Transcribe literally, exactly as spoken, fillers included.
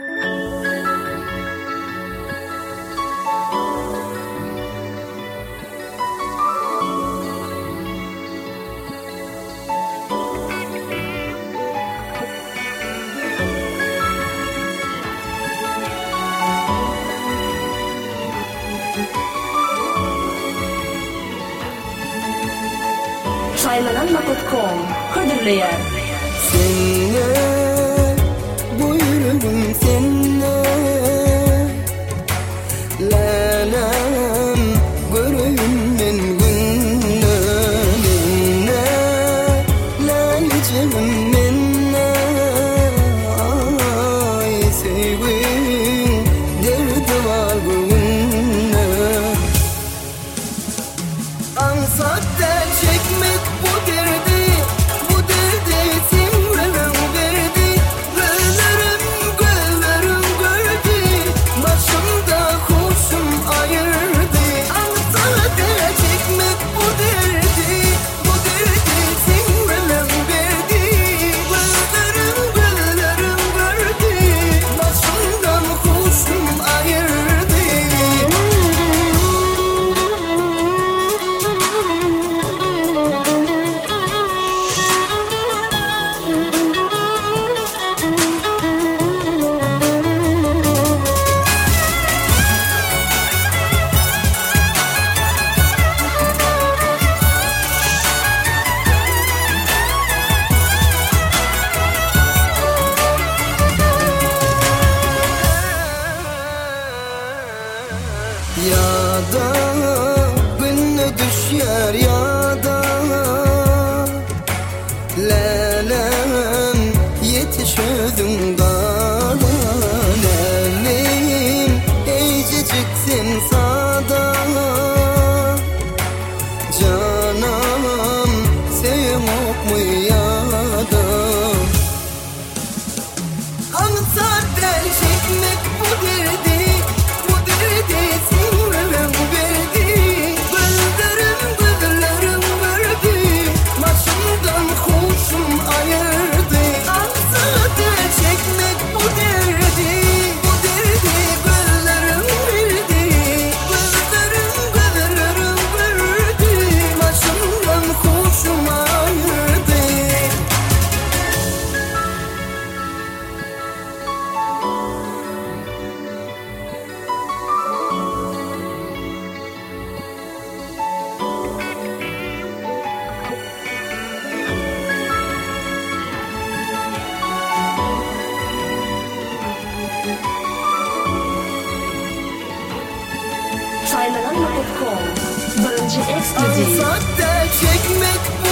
Saymanan nokta com Hıdırlayan Senle buyurum senle Lalem göreyim men günne Minne lalicem minne Ay sevgin derdi var günne Ansat der çekmek bu derdi Bu derdi simrelem verdi Gözlerim gözlerim gördü Başımda kuşum ayırdı Ansat der çekmek bu derdi Bu derdi simrelem verdi Gözlerim gözlerim gördü Başımdan kuşum ayırdı Ya da günü düşer ya da Lelem yetiş özümden Lelem eyciciksin sada Canım sevim ok mu ya da Ansat der çekmek bu derdi Bu derdi simrelem verdi Gözlerim gözlerim verdi Başımdan kuşum ayırdı Ansat der çekmek bu derdi Bu derdi gözlerim verdi Gözlerim gözlerim verdi Başımdan kuşum ayırdı Saymanan nokta com Birinci ekskluziv Ansat der çekmek bu